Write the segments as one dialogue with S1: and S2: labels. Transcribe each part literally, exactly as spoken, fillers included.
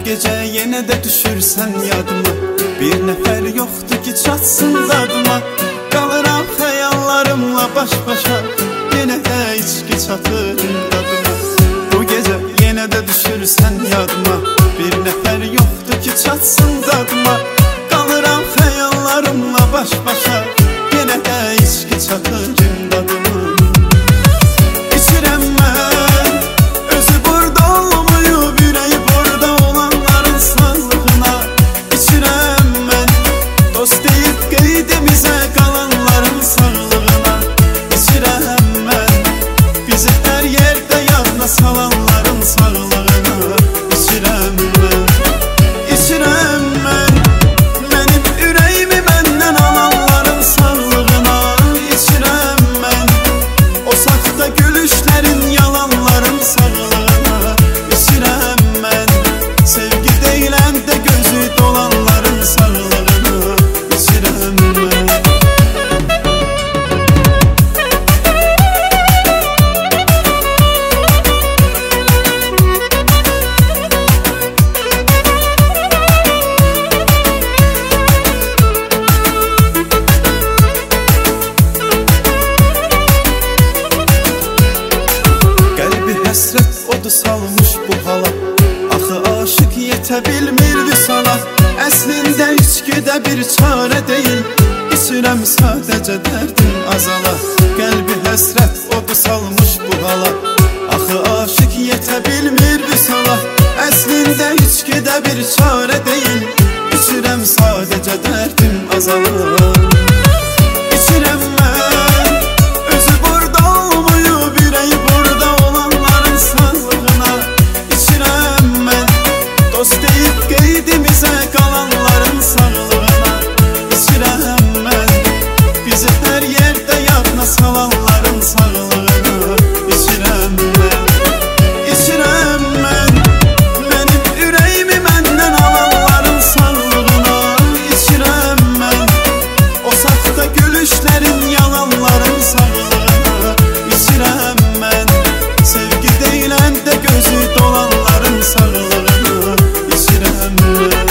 S1: gece yenə də düşürsən yadıma, bir nəfər yoxdur ki çatsın dadıma. Qalıram xəyallarımla baş başa, yenə də içki çatır dadıma. Bu gece yenə də düşürsən yadıma, bir nəfər yoxdur ki çatsın dadıma. Qalıram xəyallarımla baş başa, yenə də içki çatır dadıma. İçirəm mən özü burada olmayıb, ürəyi burada olanların sağlığına. İçirəm mən dost deyib qeydimizə qalanların sağlığına. İçirəm mən bizi hər yerdə yadına salanların sağlığına. İçirəm mən, içirəm mən mənim ürəyimi məndən alanların sağlığına. İçirəm mən o saxta gülüşlərin, yalanların sağlığına. İçirəm mən sevgi deyilən də gözü dolanların sağlığına. İçirəm mən. Həsrət odu salmış bu hala, axı aşıq yetə bilmir vüsala. Əslində içkidə bir çarə deyil, içirəm sadəcə dərdim azala. Qəlbi həsrət odu salmış bu hala, axı aşıq yetə bilmir vüsala. Əslində içkidə bir çarə deyil, içirəm sadəcə dərdim azala. İçirəm mən özü burada olmayıb, ürəyi burada olanların sağlığına. İçirəm mən dost deyib qeydimizə qalanların sağlığına. İçirəm mən bizi hər yerdə yadına salanların sağlığına. İçirəm mən, içirəm mən mənim ürəyimi məndən alanların sağlığına. İçirəm mən o saxta gülüşlərin, yalanların sağlığına. İçirəm mən sevgi deyilən də gözü dolanların sağlığına. İçirəm mən.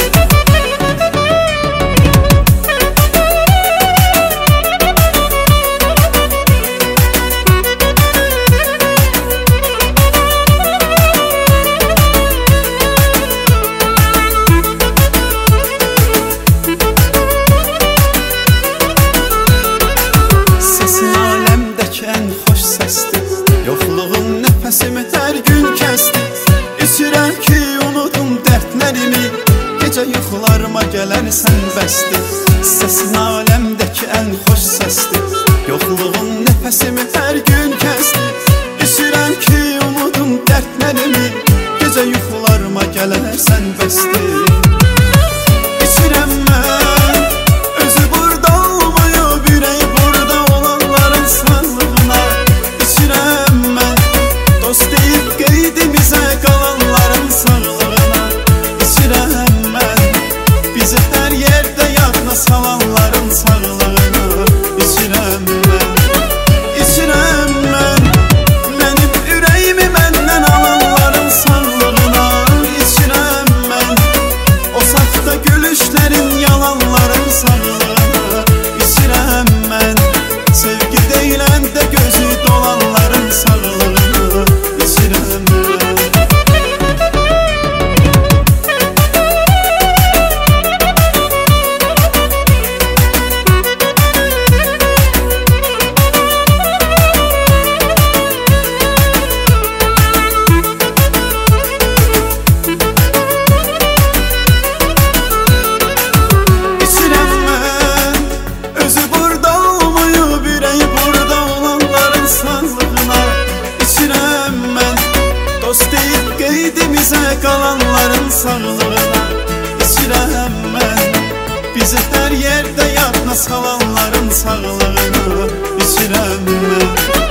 S1: Səsin aləmdəki ən xoş səsdir, yoxluğun nəfəsimi hər gün kəsdi. İçirəm ki unudum dərdlərimi, gecə yuxularıma gələrsən bəsdir. Səsin aləmdəki ən xoş səsdir, yoxluğun nəfəsimi hər gün kəsdi. İçirəm ki unudum dərdlərimi, gecə yuxularıma gələrsən bəsdir. İçirəm mən özü burada olmayıb, ürəyi burada olanların sağlığına. İçirəm mən dost deyib qeydimizə qalanların sağlığına. İçirəm mən bizi hər yerdə yadına salanların sağlığına. İçirəm mən, içirəm mən mənim ürəyimi məndən alanların sağlığına. İçirəm mən o saxta gülüşlərin, yalanların sağlığına. İçirəm mən sevgi deyilən də gözü dolanların sağlığına. İçirəm mən. İçirəm mən özü burada olmayıb, ürəyi burada olanların sağlığına. İçirəm mən dost deyib qeydimizə qalanların sağlığına. İçirəm mən bizi hər yerdə yadına salanların sağlığına. İçirəm mən.